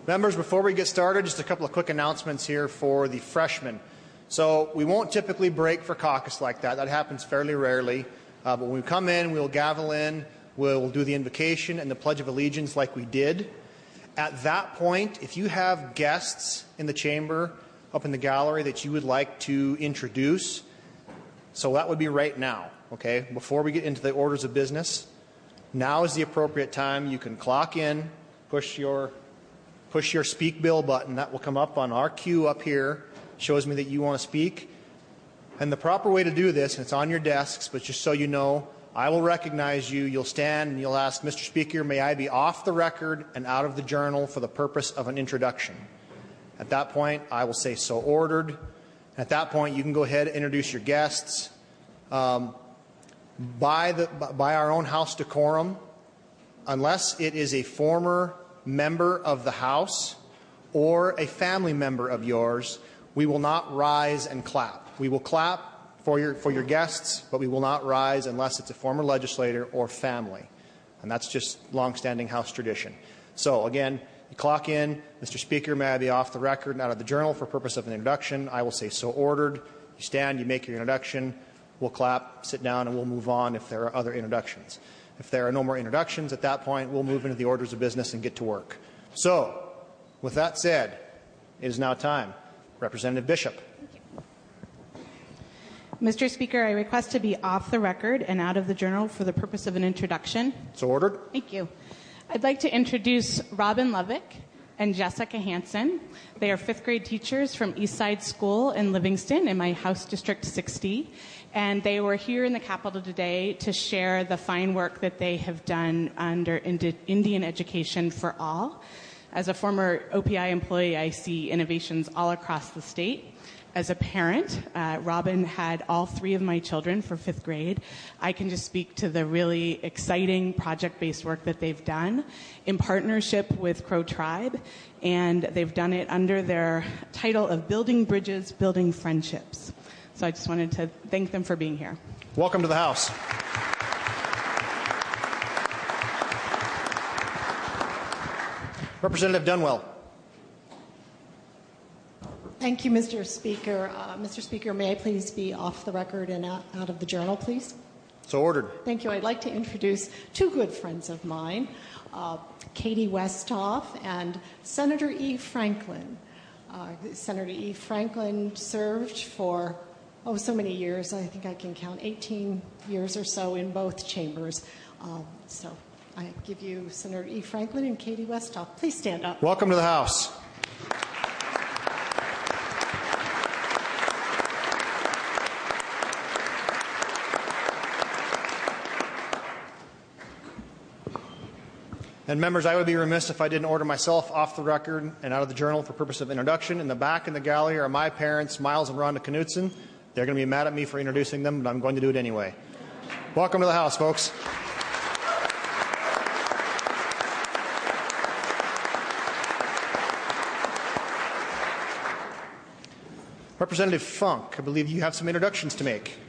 Members, before we get started, just a couple of quick announcements here for the freshmen. So we won't typically break for caucus like that. That happens fairly rarely. But when we come in, we'll gavel in, we'll do the invocation and the Pledge of Allegiance like we did. At that point, if you have guests in the chamber, up in the gallery, that you would like to introduce, so that would be right now, okay? Before we get into the orders of business, now is the appropriate time. You can clock in, push your speak bill button. That will come up on our queue up here. Shows me that you want to speak. And the proper way to do this, and it's on your desks, but just so you know, I will recognize you. You'll stand and you'll ask, Mr. Speaker, may I be off the record and out of the journal for the purpose of an introduction? At that point, I will say, so ordered. At that point, you can go ahead and introduce your guests. By our own house decorum, unless it is a former member of the House or a family member of yours, we will not rise and clap. We will clap for your guests, but we will not rise unless it's a former legislator or family. And that's just longstanding House tradition. So again, you clock in, Mr. Speaker, may I be off the record and out of the journal for purpose of an introduction? I will say, so ordered. You stand, you make your introduction, we'll clap, sit down, and we'll move on if there are other introductions. If there are no more introductions at that point, we'll move into the orders of business and get to work. So, with that said, it is now time. Representative Bishop. Mr. Speaker, I request to be off the record and out of the journal for the purpose of an introduction. So ordered. Thank you. I'd like to introduce Robin Lovick and Jessica Hansen. They are fifth grade teachers from Eastside School in Livingston in my House District 60. And they were here in the Capitol today to share the fine work that they have done under Indian Education for All. As a former OPI employee, I see innovations all across the state. As a parent, Robin had all three of my children for fifth grade. I can just speak to the really exciting project-based work that they've done in partnership with Crow Tribe, and they've done it under their title of Building Bridges, Building Friendships. So I just wanted to thank them for being here. Welcome to the House. Representative Dunwell. Thank you, Mr. Speaker. Mr. Speaker, may I please be off the record and out of the journal, please? So ordered. Thank you. I'd like to introduce two good friends of mine, Katie Westhoff and Senator E. Franklin. Senator E. Franklin served for so many years. I think I can count 18 years or so in both chambers. So I give you Senator E. Franklin and Katie Westhoff. Please stand up. Welcome to the House. And members, I would be remiss if I didn't order myself off the record and out of the journal for purpose of introduction. In the back in the gallery are my parents, Miles and Rhonda Knutson. They're going to be mad at me for introducing them, but I'm going to do it anyway. Welcome to the House, folks. Representative Funk, I believe you have some introductions to make.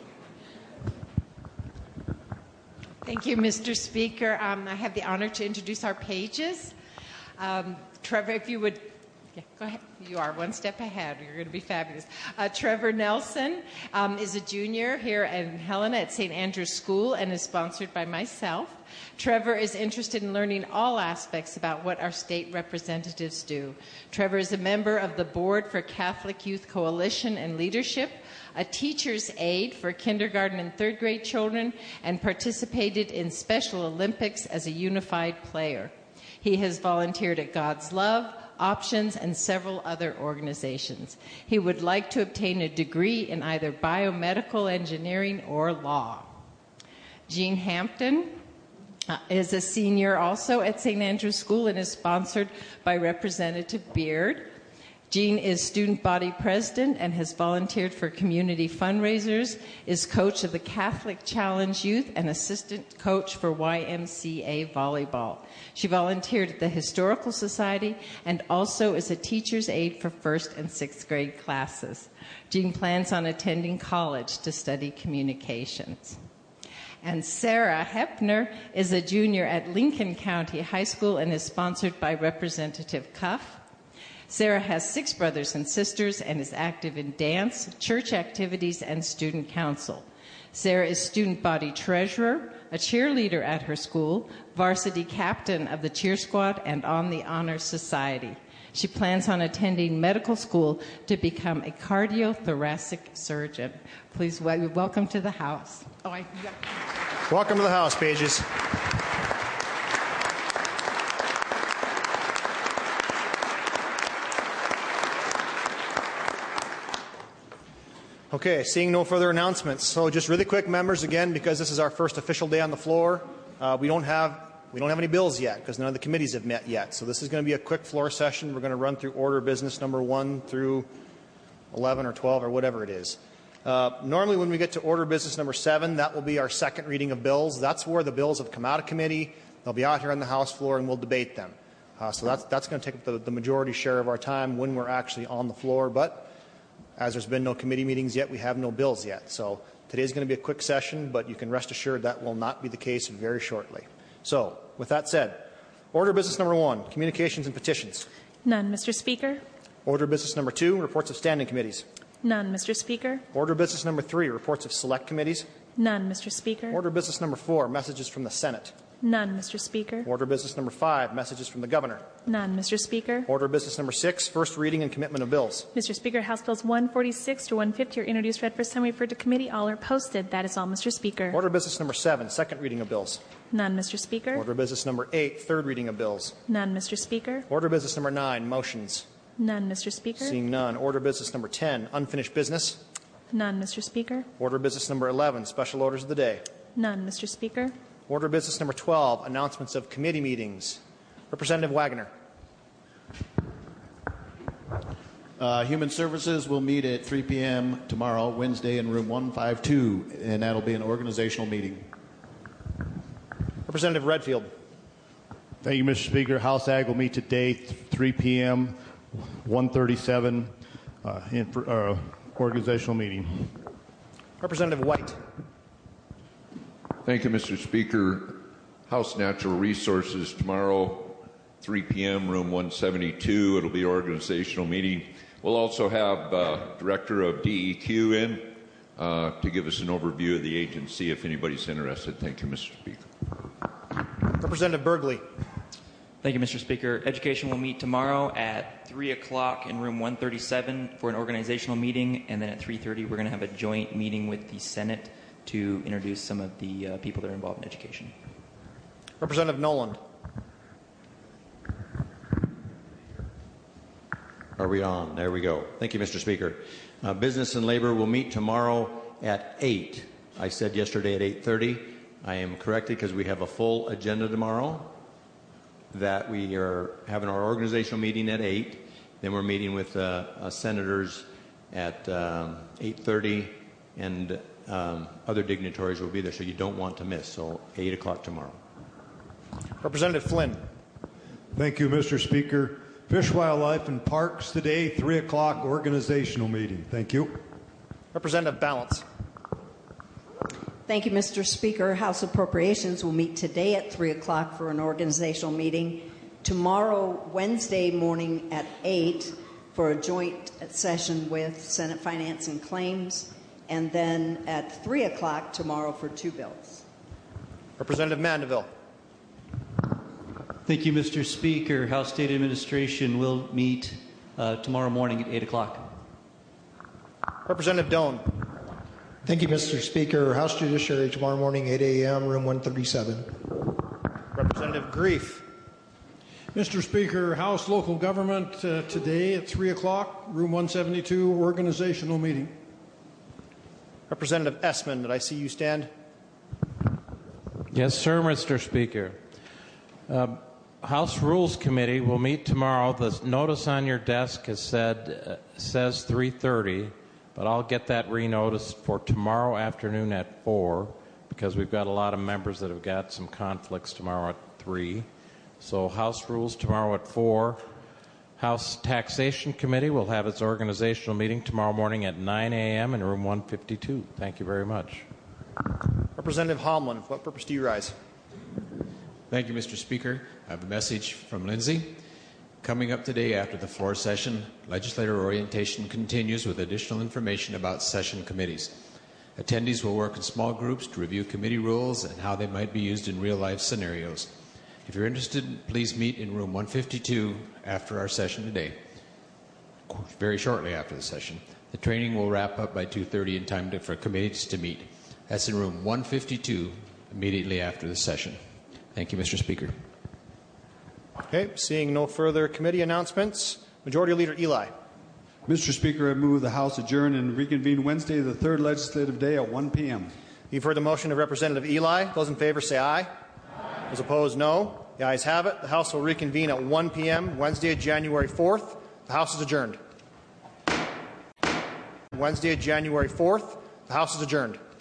Thank you, Mr. Speaker. I have the honor to introduce our pages. Trevor, if you would, go ahead. You are one step ahead. You're going to be fabulous. Trevor Nelson is a junior here in Helena at St. Andrew's School and is sponsored by myself. Trevor is interested in learning all aspects about what our state representatives do. Trevor is a member of the Board for Catholic Youth Coalition and Leadership, a teacher's aide for kindergarten and third grade children, and participated in Special Olympics as a unified player. He has volunteered at God's Love, Options, and several other organizations. He would like to obtain a degree in either biomedical engineering or law. Jean Hampton is a senior also at St. Andrew's School and is sponsored by Representative Beard. Jean is student body president and has volunteered for community fundraisers, is coach of the Catholic Challenge Youth and assistant coach for YMCA volleyball. She volunteered at the Historical Society and also is a teacher's aide for first and sixth grade classes. Jean plans on attending college to study communications. And Sarah Hepner is a junior at Lincoln County High School and is sponsored by Representative Cuff. Sarah has 6 brothers and sisters and is active in dance, church activities, and student council. Sarah is student body treasurer, a cheerleader at her school, varsity captain of the cheer squad, and on the Honor Society. She plans on attending medical school to become a cardiothoracic surgeon. Please welcome to the house. Welcome to the house, Pages. Okay, seeing no further announcements. So just really quick, members, again, because this is our first official day on the floor, we don't have any bills yet because none of the committees have met yet. So this is going to be a quick floor session. We're going to run through order of business number 1 through 11 or 12 or whatever it is. Normally when we get to order of business number 7, that will be our second reading of bills. That's where the bills have come out of committee. They'll be out here on the House floor and we'll debate them. So that's going to take up the majority share of our time when we're actually on the floor. But as there's been no committee meetings yet, we have no bills yet. So today's going to be a quick session, but you can rest assured that will not be the case very shortly. So with that said, order of business number 1, communications and petitions. None, Mr. Speaker. Order of business number 2, reports of standing committees. None, Mr. Speaker. Order of business number 3, reports of select committees. None, Mr. Speaker. Order of business number 4, messages from the Senate. None, Mr. Speaker. Order of business number 5, messages from the Governor. None, Mr. Speaker. Order of business number 6, first reading and commitment of bills. Mr. Speaker, House Bills 146 to 150 are introduced, read first time, referred to committee. All are posted. That is all, Mr. Speaker. Order of business number 7, second reading of bills. None, Mr. Speaker. Order of business number 8, third reading of bills. None, Mr. Speaker. Order of business number 9, motions. None, Mr. Speaker. Seeing none. Order of business number 10, unfinished business. None, Mr. Speaker. Order of business number 11, special orders of the day. None, Mr. Speaker. Order of business number 12, announcements of committee meetings. Representative Wagner. Human Services will meet at 3 p.m. tomorrow, Wednesday, in room 152, and that'll be an organizational meeting. Representative Redfield. Thank you, Mr. Speaker. House Ag will meet today, 3 p.m., 137, organizational meeting. Representative White. Thank you, Mr. Speaker. House Natural Resources tomorrow, 3 p.m., room 172. It'll be an organizational meeting. We'll also have Director of DEQ in to give us an overview of the agency if anybody's interested. Thank you, Mr. Speaker. Representative Burgley. Thank you, Mr. Speaker. Education will meet tomorrow at 3 o'clock in room 137 for an organizational meeting, and then at 3:30 we're going to have a joint meeting with the Senate to introduce some of the people that are involved in education. Representative Noland. Are we on? There we go. Thank you, Mr. Speaker. Business and Labor will meet tomorrow at 8. I said yesterday at 8:30. I am corrected because we have a full agenda tomorrow. That we are having our organizational meeting at 8. Then we're meeting with senators at 8:30, and other dignitaries will be there, so you don't want to miss. So 8 o'clock tomorrow. Representative Flynn. Thank you, Mr. Speaker. Fish, Wildlife, and Parks today, 3 o'clock organizational meeting. Thank you. Representative Balance. Thank you, Mr. Speaker. House Appropriations will meet today at 3 o'clock for an organizational meeting. Tomorrow, Wednesday morning at 8 for a joint session with Senate Finance and Claims. And then at 3 o'clock tomorrow for 2 bills. Representative Mandeville. Thank you, Mr. Speaker. House State Administration will meet tomorrow morning at 8 o'clock. Representative Doan. Thank you, Mr. Speaker. House Judiciary tomorrow morning, 8 a.m., room 137. Representative Grief. Mr. Speaker, House Local Government today at 3 o'clock, room 172, organizational meeting. Representative Essman, did I see you stand? Yes, sir, Mr. Speaker. House Rules Committee will meet tomorrow. The notice on your desk has says 3:30, but I'll get that renoticed for tomorrow afternoon at 4 because we've got a lot of members that have got some conflicts tomorrow at 3. So House Rules tomorrow at 4. House Taxation Committee will have its organizational meeting tomorrow morning at 9 a.m. in room 152. Thank you very much. Representative Homlin, for what purpose do you rise? Thank you, Mr. Speaker. I have a message from Lindsay. Coming up today after the floor session, legislator orientation continues with additional information about session committees. Attendees will work in small groups to review committee rules and how they might be used in real-life scenarios. If you're interested, please meet in room 152 after our session today, very shortly after the session. The training will wrap up by 2:30 in time for committees to meet. That's in room 152 immediately after the session. Thank you, Mr. Speaker. Okay, seeing no further committee announcements, Majority Leader Eli. Mr. Speaker, I move the House adjourn and reconvene Wednesday, the third legislative day at 1 p.m. You've heard the motion of Representative Eli. Those in favor say aye. Those opposed, no. The ayes have it. The House will reconvene at 1 p.m. Wednesday, January 4th. The House is adjourned. Wednesday, January 4th. The House is adjourned.